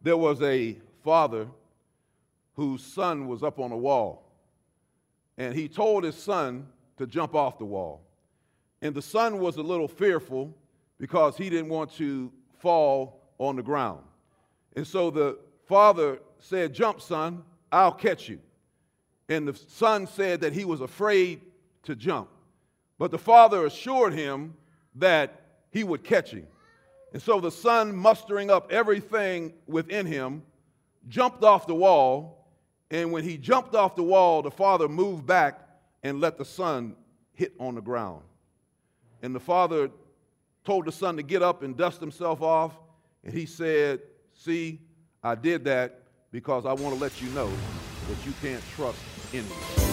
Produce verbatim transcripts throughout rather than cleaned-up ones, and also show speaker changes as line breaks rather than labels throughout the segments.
There was a father whose son was up on a wall, and he told his son to jump off the wall. And the son was a little fearful because he didn't want to fall on the ground. And so the father said, "Jump, son, I'll catch you." And the son said that he was afraid to jump. But the father assured him that he would catch him. And so the son, mustering up everything within him, jumped off the wall. And when he jumped off the wall, the father moved back and let the son hit on the ground. And the father told the son to get up and dust himself off. And he said, "See, I did that because I want to let you know that you can't trust anyone."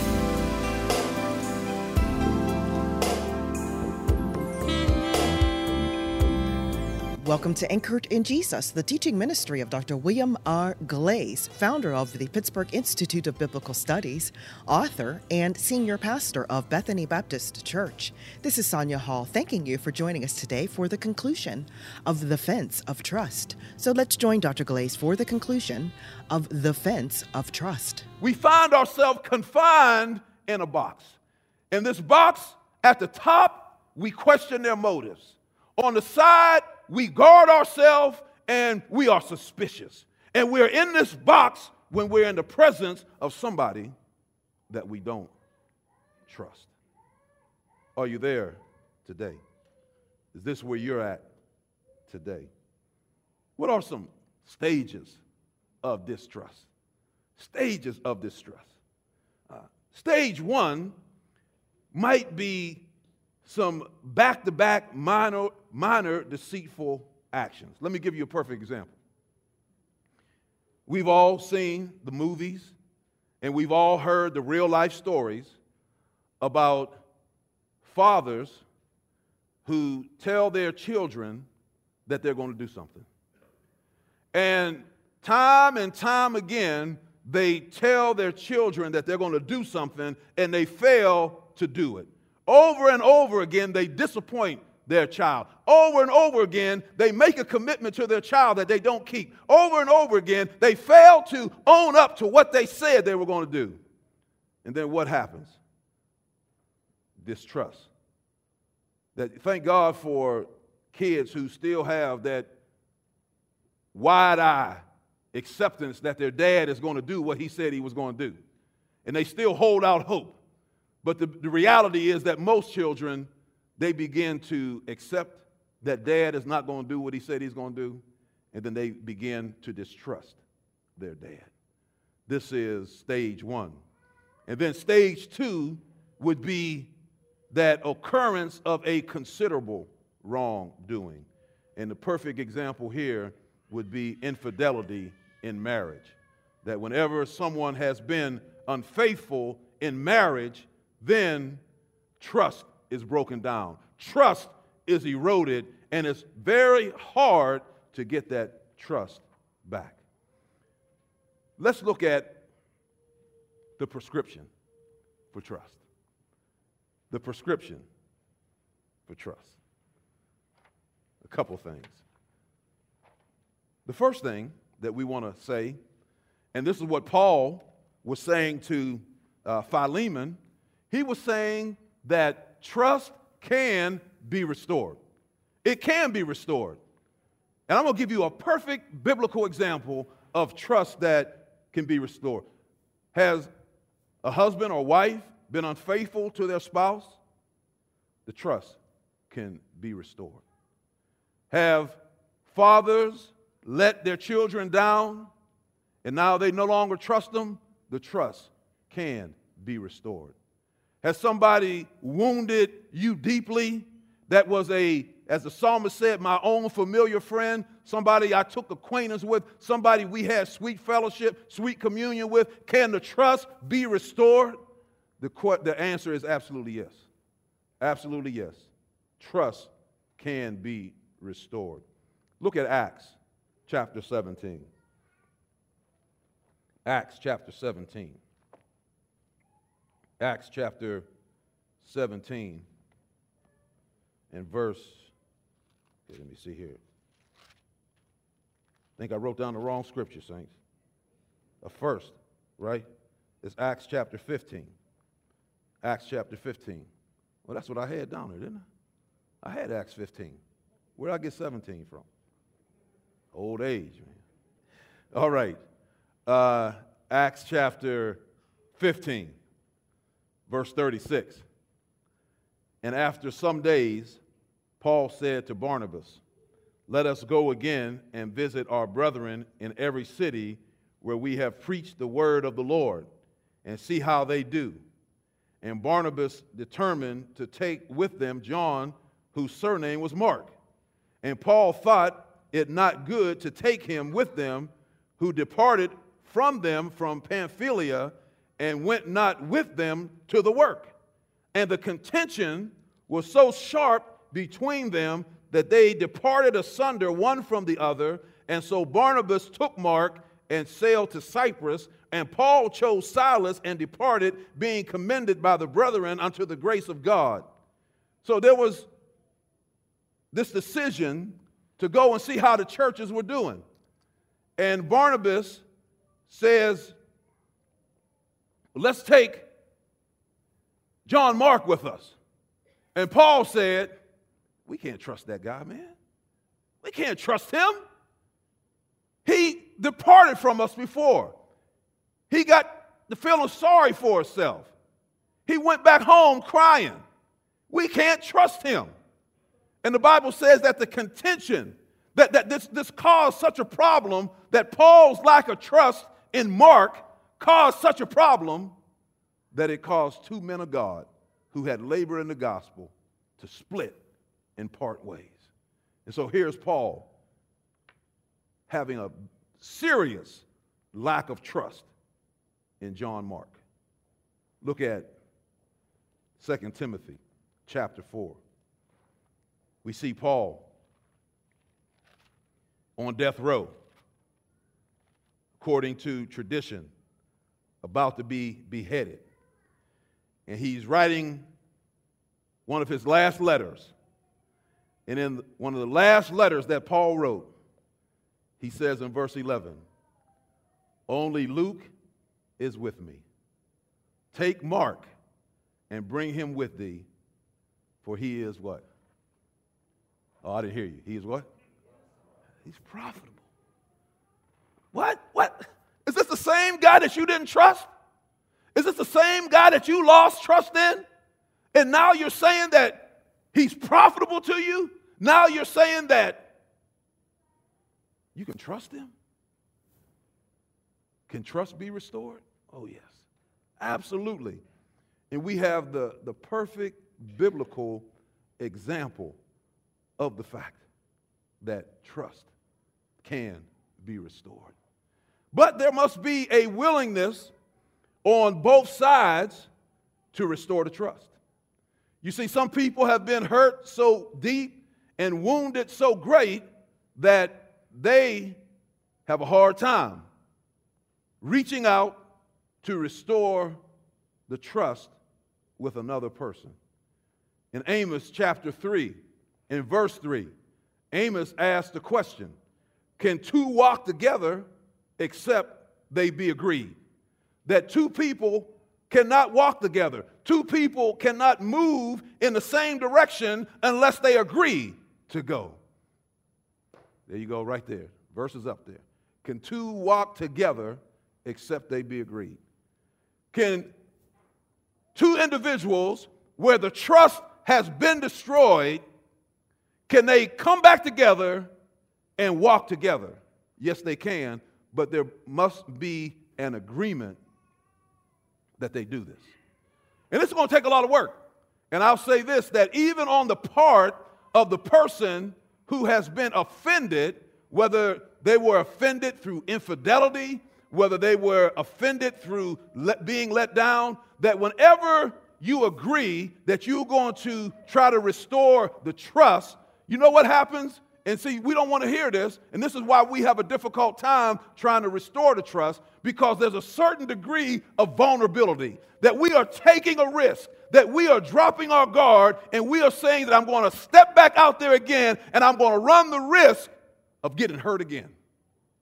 Welcome to Anchored in Jesus, the teaching ministry of Doctor William R. Glaze, founder of the Pittsburgh Institute of Biblical Studies, author, and senior pastor of Bethany Baptist Church. This is Sonia Hall thanking you for joining us today for the conclusion of The Fence of Trust. So let's join Doctor Glaze for the conclusion of The Fence of Trust.
We find ourselves confined in a box. In this box, at the top, we question their motives. On the side, we guard ourselves and we are suspicious. And we're in this box when we're in the presence of somebody that we don't trust. Are you there today? Is this where you're at today? What are some stages of distrust? Stages of distrust. Uh, stage one might be some back-to-back minor, minor deceitful actions. Let me give you a perfect example. We've all seen the movies, and we've all heard the real-life stories about fathers who tell their children that they're going to do something. And time and time again, they tell their children that they're going to do something, and they fail to do it. Over and over again, they disappoint their child. Over and over again, they make a commitment to their child that they don't keep. Over and over again, they fail to own up to what they said they were going to do. And then what happens? Distrust. That, thank God for kids who still have that wide-eye acceptance that their dad is going to do what he said he was going to do. And they still hold out hope. But the, the reality is that most children, they begin to accept that dad is not going to do what he said he's going to do, and then they begin to distrust their dad. This is stage one. And then stage two would be that occurrence of a considerable wrongdoing. And the perfect example here would be infidelity in marriage. That whenever someone has been unfaithful in marriage, then trust is broken down. Trust is eroded, and it's very hard to get that trust back. Let's look at the prescription for trust. The prescription for trust. A couple things. The first thing that we want to say, and this is what Paul was saying to uh, Philemon, he was saying that trust can be restored. It can be restored. And I'm going to give you a perfect biblical example of trust that can be restored. Has a husband or wife been unfaithful to their spouse? The trust can be restored. Have fathers let their children down and now they no longer trust them? The trust can be restored. Has somebody wounded you deeply? That was a, as the psalmist said, my own familiar friend, somebody I took acquaintance with, somebody we had sweet fellowship, sweet communion with. Can the trust be restored? The, the answer is absolutely yes. Absolutely yes. Trust can be restored. Look at Acts chapter seventeen. Acts chapter seventeen. Acts chapter seventeen and verse, okay, let me see here. I think I wrote down the wrong scripture, saints. A first, right? It's Acts chapter fifteen. Acts chapter fifteen. Well, that's what I had down there, didn't I? I had Acts fifteen. Where did I get seventeen from? Old age, man. All right. Uh, Acts chapter fifteen, verse thirty-six. And after some days, Paul said to Barnabas, "Let us go again and visit our brethren in every city where we have preached the word of the Lord, and see how they do." And Barnabas determined to take with them John, whose surname was Mark. And Paul thought it not good to take him with them, who departed from them from Pamphylia, and went not with them to the work. And the contention was so sharp between them that they departed asunder one from the other. And so Barnabas took Mark and sailed to Cyprus, and Paul chose Silas and departed, being commended by the brethren unto the grace of God. So there was this decision to go and see how the churches were doing. And Barnabas says, let's take John Mark with us. And Paul said, we can't trust that guy, man. We can't trust him. He departed from us before. He got the feeling sorry for himself. He went back home crying. We can't trust him. And the Bible says that the contention, that, that this, this caused such a problem, that Paul's lack of trust in Mark caused such a problem that it caused two men of God who had labored in the gospel to split and part ways. And so here's Paul having a serious lack of trust in John Mark. Look at Second Timothy chapter four. We see Paul on death row, according to tradition, about to be beheaded. And he's writing one of his last letters. And in one of the last letters that Paul wrote, he says in verse eleven, "Only Luke is with me. Take Mark and bring him with thee, for he is" what? Oh, I didn't hear you. He is what? He's profitable. What? What? Is this the same guy that you didn't trust? Is this the same guy that you lost trust in? And now you're saying that he's profitable to you? Now you're saying that you can trust him? Can trust be restored? Oh, yes. Absolutely. And we have the, the perfect biblical example of the fact that trust can be restored. But there must be a willingness on both sides to restore the trust. You see, some people have been hurt so deep and wounded so great that they have a hard time reaching out to restore the trust with another person. In Amos chapter three, in verse three, Amos asked the question, can two walk together except they be agreed? That two people cannot walk together. Two people cannot move in the same direction unless they agree to go. There you go, right there. Verse is up there. Can two walk together except they be agreed? Can two individuals where the trust has been destroyed, can they come back together and walk together? Yes, they can, but there must be an agreement that they do this. And it's going to take a lot of work. And I'll say this, that even on the part of the person who has been offended, whether they were offended through infidelity, whether they were offended through let, being let down, that whenever you agree that you're going to try to restore the trust, you know what happens? And see, we don't want to hear this, and this is why we have a difficult time trying to restore the trust, because there's a certain degree of vulnerability, that we are taking a risk, that we are dropping our guard, and we are saying that I'm going to step back out there again, and I'm going to run the risk of getting hurt again.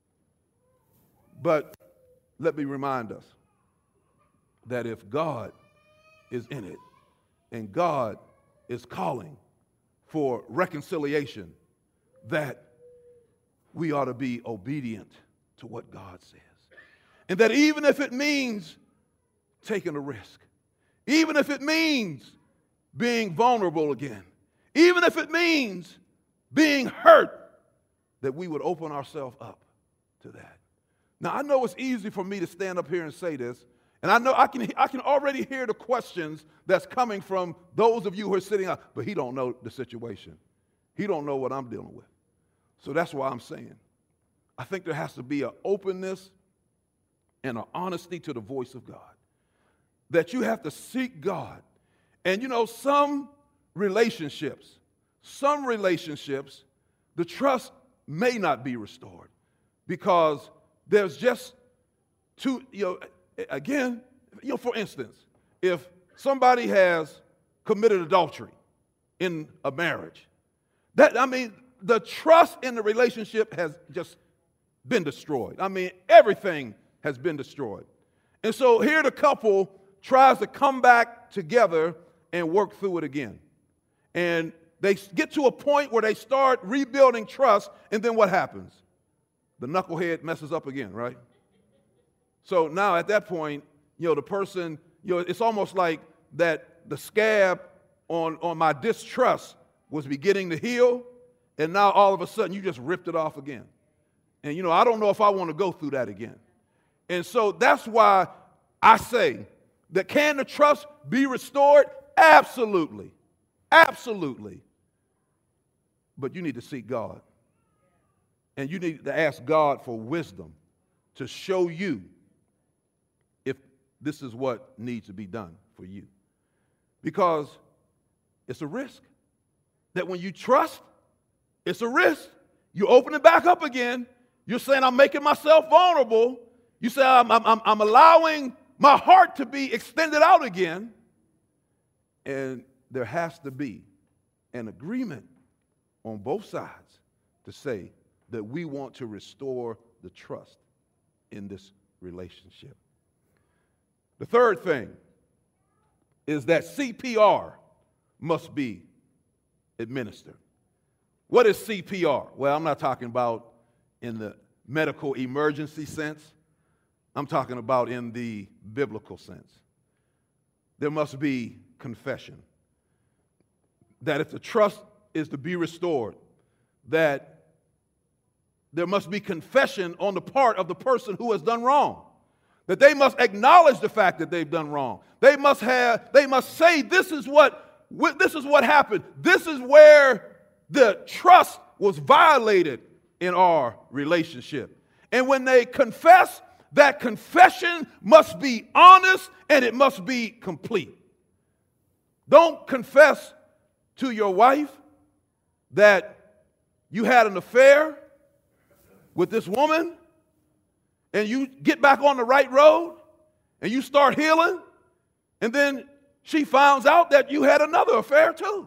But let me remind us that if God is in it and God is calling for reconciliation, that we ought to be obedient to what God says. And that even if it means taking a risk, even if it means being vulnerable again, even if it means being hurt, that we would open ourselves up to that. Now, I know it's easy for me to stand up here and say this, and I know I can, I can already hear the questions that's coming from those of you who are sitting out, but he don't know the situation. He don't know what I'm dealing with. So that's why I'm saying, I think there has to be an openness and an honesty to the voice of God, that you have to seek God. And you know, some relationships, some relationships, the trust may not be restored because there's just too, you know, again, you know, for instance, if somebody has committed adultery in a marriage, that, I mean, the trust in the relationship has just been destroyed. I mean, everything has been destroyed. And so here the couple tries to come back together and work through it again. And they get to a point where they start rebuilding trust, and then what happens? The knucklehead messes up again, right? So now at that point, you know, the person, you know, it's almost like that the scab on, on my distrust was beginning to heal, and now all of a sudden you just ripped it off again. And, you know, I don't know if I want to go through that again. And so that's why I say that can the trust be restored? Absolutely. Absolutely. But you need to seek God. And you need to ask God for wisdom to show you if this is what needs to be done for you. Because it's a risk that when you trust, it's a risk. You open it back up again. You're saying, I'm making myself vulnerable. You say, I'm, I'm, I'm allowing my heart to be extended out again. And there has to be an agreement on both sides to say that we want to restore the trust in this relationship. The third thing is that C P R must be administered. What is C P R? Well, I'm not talking about in the medical emergency sense. I'm talking about in the biblical sense. There must be confession. That if the trust is to be restored, that there must be confession on the part of the person who has done wrong. That they must acknowledge the fact that they've done wrong. They must have, they must say, this is what, this is what happened. This is where the trust was violated in our relationship. And when they confess, that confession must be honest and it must be complete. Don't confess to your wife that you had an affair with this woman and you get back on the right road and you start healing, and then she finds out that you had another affair too.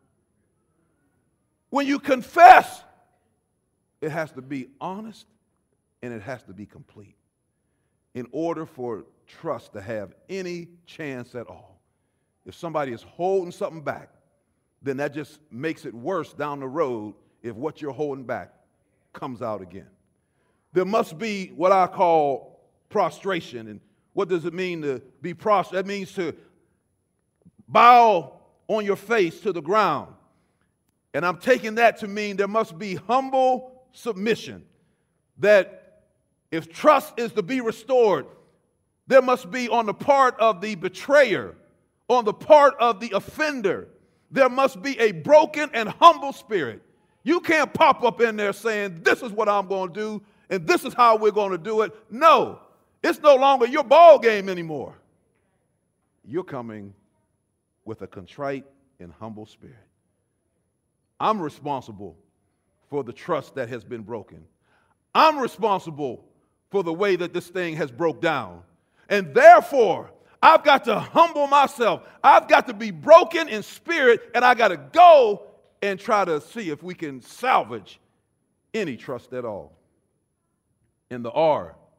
When you confess, it has to be honest and it has to be complete in order for trust to have any chance at all. If somebody is holding something back, then that just makes it worse down the road if what you're holding back comes out again. There must be what I call prostration. And what does it mean to be prostrate? That means to bow on your face to the ground. And I'm taking that to mean there must be humble submission. That if trust is to be restored, there must be on the part of the betrayer, on the part of the offender, there must be a broken and humble spirit. You can't pop up in there saying, this is what I'm going to do, and this is how we're going to do it. No, it's no longer your ball game anymore. You're coming with a contrite and humble spirit. I'm responsible for the trust that has been broken. I'm responsible for the way that this thing has broke down. And therefore, I've got to humble myself. I've got to be broken in spirit, and I got to go and try to see if we can salvage any trust at all. And the R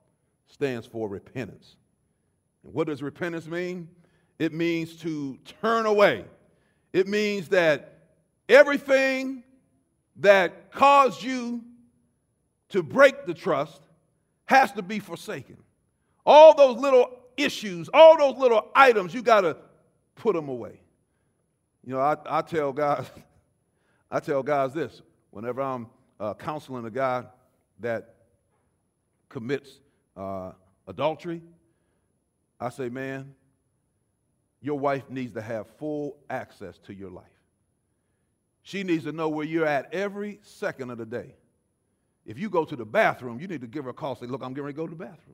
stands for repentance. And what does repentance mean? It means to turn away. It means that everything that caused you to break the trust has to be forsaken. All those little issues, all those little items, you got to put them away. You know, I, I tell guys, I tell guys this whenever I'm uh, counseling a guy that commits uh, adultery. I say, man, your wife needs to have full access to your life. She needs to know where you're at every second of the day. If you go to the bathroom, you need to give her a call. Say, look, I'm getting ready to go to the bathroom.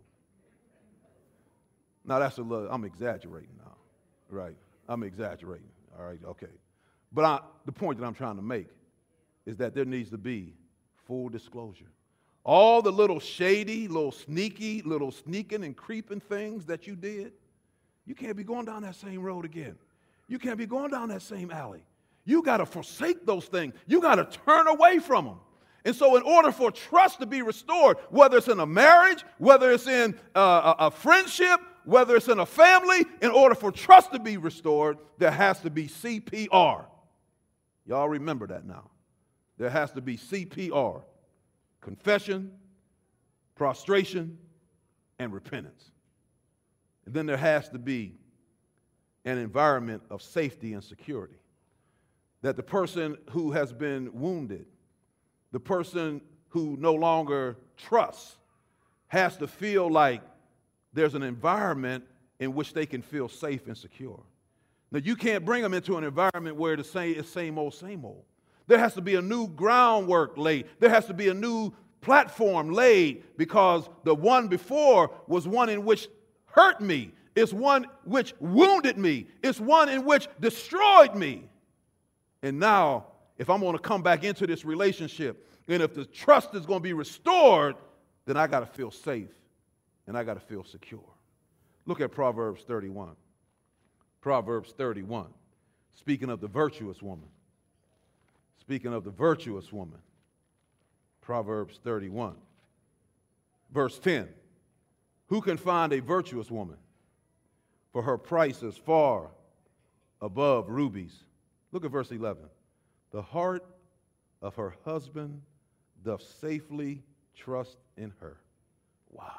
Now, that's a little, I'm exaggerating now, right? I'm exaggerating, all right, okay. But I, the point that I'm trying to make is that there needs to be full disclosure. All the little shady, little sneaky, little sneaking and creeping things that you did, you can't be going down that same road again. You can't be going down that same alley. You got to forsake those things. You got to turn away from them. And so in order for trust to be restored, whether it's in a marriage, whether it's in uh, a, a friendship, whether it's in a family, in order for trust to be restored, there has to be C P R. Y'all remember that now. There has to be C P R. Confession, prostration, and repentance. And then there has to be an environment of safety and security. That the person who has been wounded, the person who no longer trusts, has to feel like there's an environment in which they can feel safe and secure. Now, you can't bring them into an environment where the same is same old, same old. There has to be a new groundwork laid. There has to be a new platform laid because the one before was one in which hurt me. It's one which wounded me. It's one in which destroyed me. And now, if I'm going to come back into this relationship, and if the trust is going to be restored, then I got to feel safe and I got to feel secure. Look at Proverbs thirty-one. Proverbs thirty-one. Speaking of the virtuous woman. Speaking of the virtuous woman. Proverbs thirty-one. Verse ten. Who can find a virtuous woman? For her price is far above rubies. Look at verse eleven. The heart of her husband doth safely trust in her. Wow.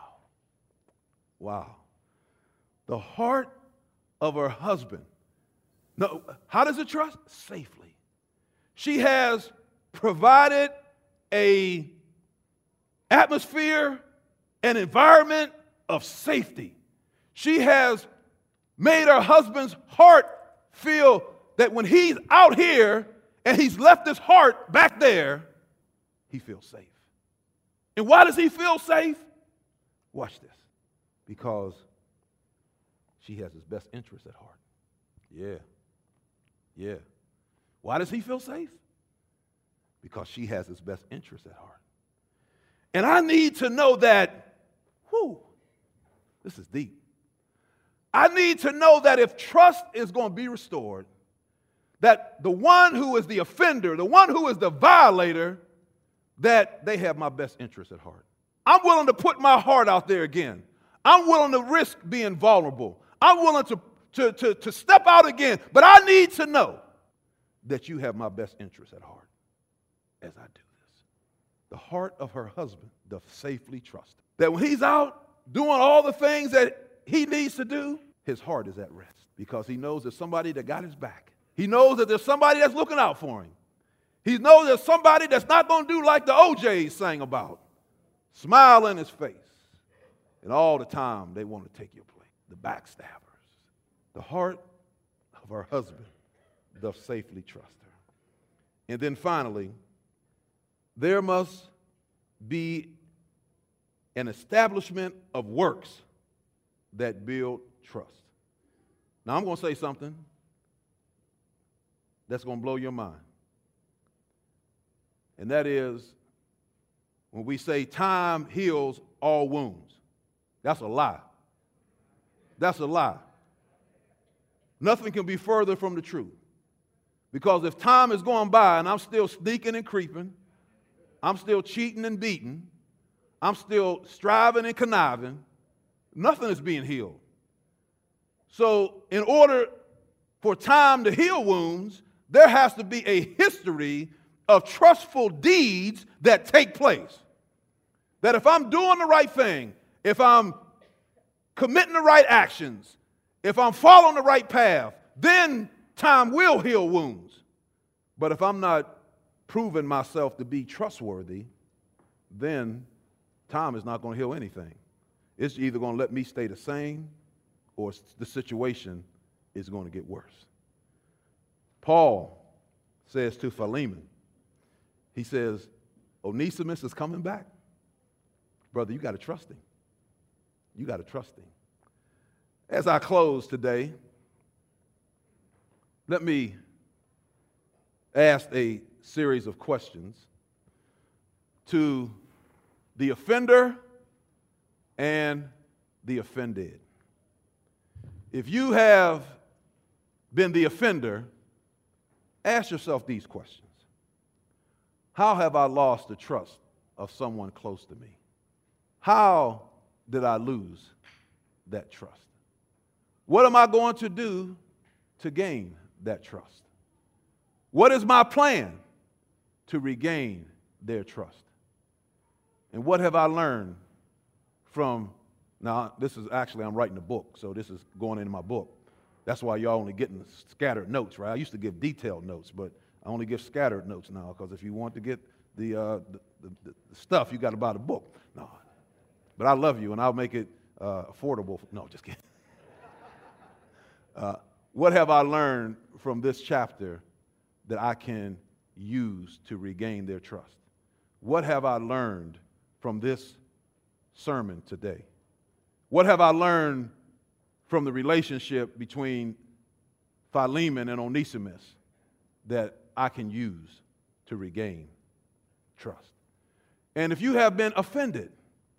Wow. The heart of her husband. No, how does it trust? Safely. She has provided a atmosphere, an environment of safety. She has made her husband's heart feel that when he's out here and he's left his heart back there, he feels safe. And why does he feel safe? Watch this. Because she has his best interest at heart. Yeah. Yeah. Why does he feel safe? Because she has his best interest at heart. And I need to know that, whew, this is deep. I need to know that if trust is going to be restored, that the one who is the offender, the one who is the violator, that they have my best interest at heart. I'm willing to put my heart out there again. I'm willing to risk being vulnerable. I'm willing to, to, to, to step out again. But I need to know that you have my best interest at heart as I do this. The heart of her husband doth safely trust. That when he's out doing all the things that he needs to do, his heart is at rest because he knows there's somebody that got his back. He knows that there's somebody that's looking out for him. He knows there's somebody that's not going to do like the O Js sang about. Smile in his face. And all the time they want to take your place. The backstabbers. The heart of her husband doth safely trust her. And then finally, there must be an establishment of works that build trust. Now I'm going to say something that's going to blow your mind. And that is when we say time heals all wounds. That's a lie. That's a lie. Nothing can be further from the truth. Because if time is going by and I'm still sneaking and creeping, I'm still cheating and beating, I'm still striving and conniving, nothing is being healed. So in order for time to heal wounds, there has to be a history of trustful deeds that take place. That if I'm doing the right thing, if I'm committing the right actions, if I'm following the right path, then time will heal wounds. But if I'm not proving myself to be trustworthy, then time is not going to heal anything. It's either going to let me stay the same or the situation is going to get worse. Paul says to Philemon, he says, Onesimus is coming back. Brother, you got to trust him. You got to trust him. As I close today, let me ask a series of questions to the offender and the offended. If you have been the offender, ask yourself these questions. How have I lost the trust of someone close to me? How did I lose that trust? What am I going to do to gain that trust? What is my plan to regain their trust? And what have I learned from, now this is actually, I'm writing a book, so this is going into my book. That's why y'all only getting scattered notes, right? I used to give detailed notes, but I only give scattered notes now, because if you want to get the, uh, the, the, the stuff, you got to buy the book. No, but I love you, and I'll make it uh, affordable. No, just kidding. Uh, what have I learned from this chapter that I can use to regain their trust? What have I learned from this sermon today? What have I learned from the relationship between Philemon and Onesimus that I can use to regain trust? And if you have been offended,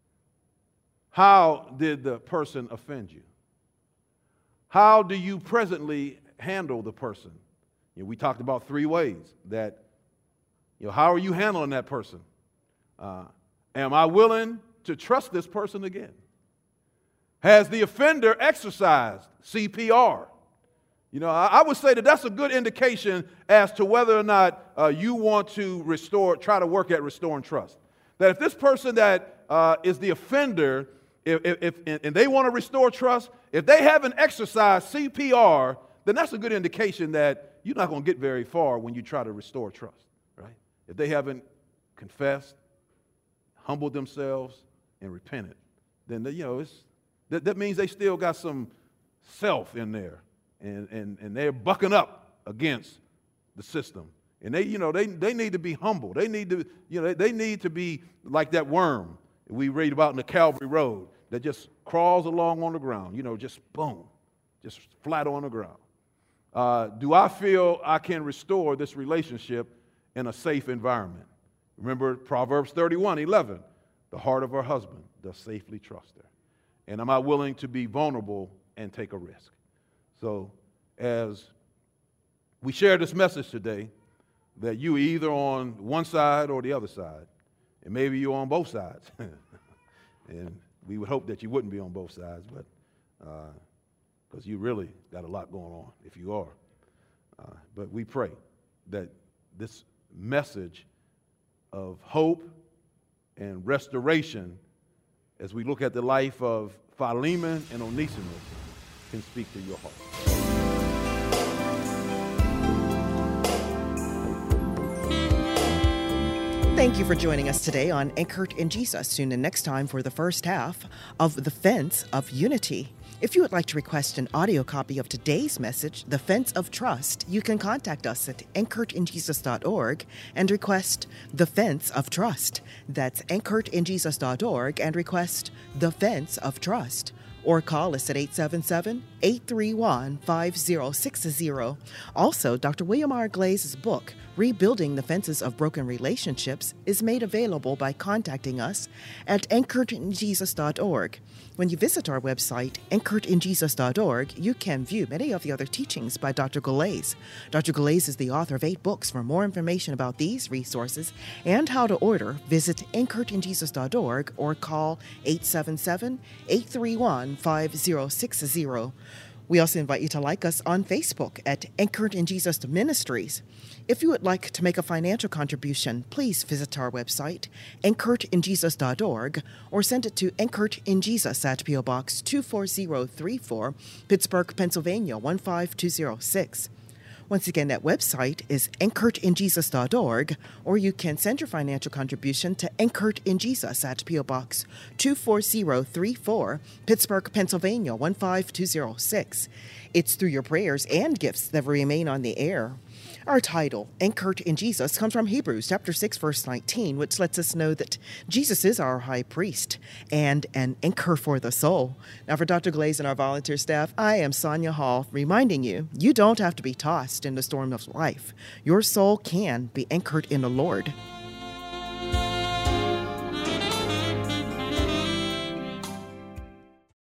how did the person offend you? How do you presently handle the person? You know, we talked about three ways that, you know, how are you handling that person? Uh, am I willing to trust this person again? Has the offender exercised C P R? You know, I, I would say that that's a good indication as to whether or not uh, you want to restore, try to work at restoring trust. That if this person that uh, is the offender, if, if, if and they want to restore trust, if they haven't exercised C P R, then that's a good indication that you're not going to get very far when you try to restore trust, right? If they haven't confessed, humbled themselves, and repented, then they, you know it's that, that means they still got some self in there, and and and they're bucking up against the system. And they, you know, they they need to be humble. They need to, you know, they, they need to be like that worm we read about in the Calvary Road that just crawls along on the ground, you know, just boom, just flat on the ground. Uh, do I feel I can restore this relationship in a safe environment? Remember Proverbs thirty-one eleven, the heart of her husband does safely trust her. And am I willing to be vulnerable and take a risk? So as we share this message today, that you either on one side or the other side, and maybe you're on both sides. And we would hope that you wouldn't be on both sides, but because uh, you really got a lot going on if you are. Uh, but we pray that this message of hope and restoration, as we look at the life of Philemon and Onesimus, can speak to your heart.
Thank you for joining us today on Anchored in Jesus. Tune in next time for the first half of The Fence of Unity. If you would like to request an audio copy of today's message, The Fence of Trust, you can contact us at anchored in jesus dot org and request The Fence of Trust. That's anchored in jesus dot org and request The Fence of Trust. or call us at eight seven seven, eight three one, five zero six zero. Also, Doctor William R. Glaze's book, Rebuilding the Fences of Broken Relationships, is made available by contacting us at anchored in jesus dot org. When you visit our website, anchored in jesus dot org, you can view many of the other teachings by Doctor Glaze. Doctor Glaze is the author of eight books. For more information about these resources and how to order, visit anchored in jesus dot org or call eight seven seven, eight three one, five zero six zero. We also invite you to like us on Facebook at Anchored in Jesus Ministries. If you would like to make a financial contribution, please visit our website, anchored in jesus dot org, or send it to Anchored in Jesus at P O Box two four zero three four, Pittsburgh, Pennsylvania one five two zero six. Once again, that website is anchored in jesus dot org, or you can send your financial contribution to Anchored in Jesus at P O Box two four zero three four, Pittsburgh, Pennsylvania one five two zero six. It's through your prayers and gifts that remain on the air. Our title, Anchored in Jesus, comes from Hebrews chapter six, verse nineteen, which lets us know that Jesus is our high priest and an anchor for the soul. Now, for Doctor Glaze and our volunteer staff, I am Sonia Hall, reminding you, you don't have to be tossed in the storm of life. Your soul can be anchored in the Lord.